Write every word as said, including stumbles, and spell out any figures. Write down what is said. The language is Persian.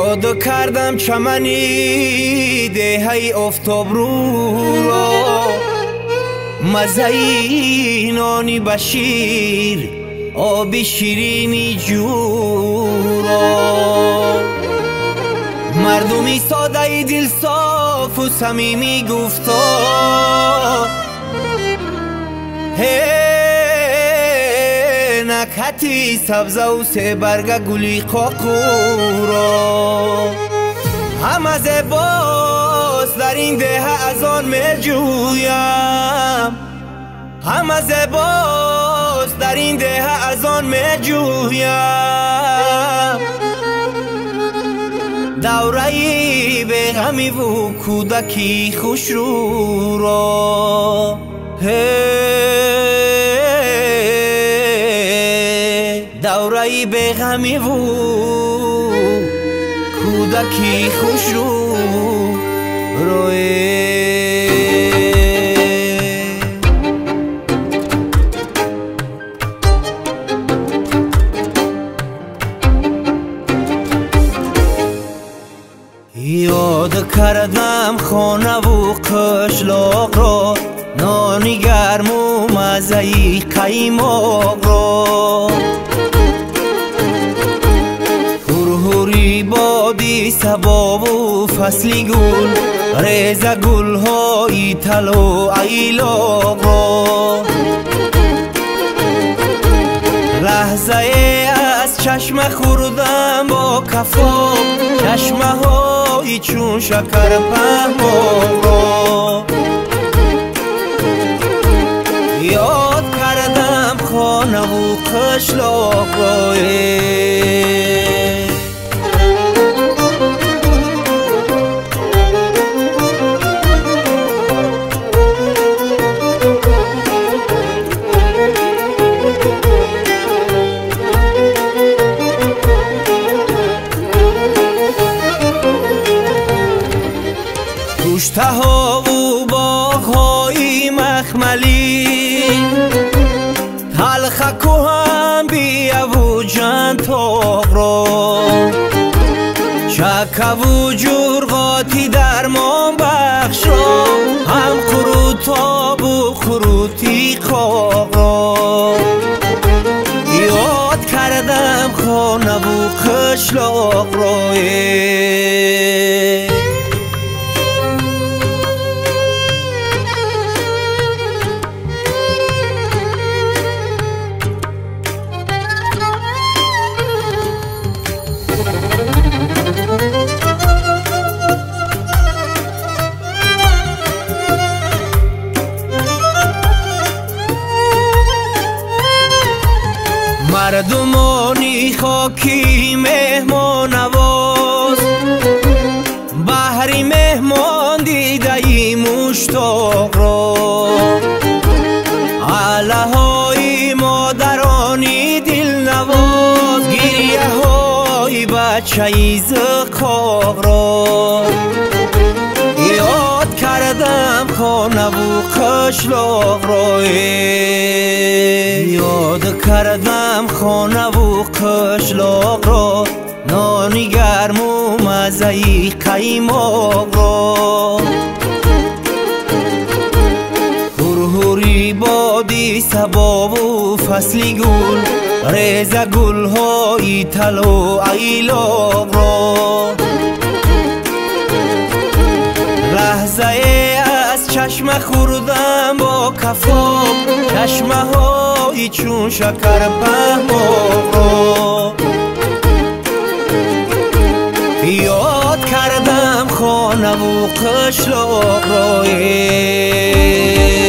یاد کردم چمنی دهی آفتاب رو را، مزهی نانی بشیر آب شیرینی جورا، مردمی ساده دل صاف و صمیمی گفتا نکهتی سبزه و سه برگ گلی قاقورا، همه زباست در این ده از آن می جویم، همه زباست در این ده از آن می جویم، دوره‌ای به غمی و کودکی خوش رو را، دوره‌ای به غمی و کودکی خوش رو روی. یاد کردم خانه و قشلاق را، نانی گرم و مزهی قیماق را، هرهری بادی صبا و فصلی گل، ریزه گل های تل و ایلاق را، لحظه از چشم خوردم با کفا، چشمه های چون شکر پهپاق را، یاد کردم خانه و قشلاق را. گوشته ها و باغ های مخملی، تلخ کهن بیا و جنتاق را، چکه و جرغاتی درمان بخش را، هم خروتاب و خروتی قاق را، یاد کردم خانه و قشلاق را. مردمانی خاکی مهمان نواز، بحری مهمان دیده ای مشتاق را، عله های مادرانی دل نواز، گریه های بچه ای زقاق را، یاد کردم خانه و قشلاق را، یاد کردم خانه و قشلاق را، نانی گرم و مزهی قیماق را، هرهری بادی صبا و فصلی گل، ریزه گل های تل و ایلاق را، لحظه از چشم خوردم با کفا، چشمه های چون شکر پهپاق را، یاد کردم خانه و قشلاق را.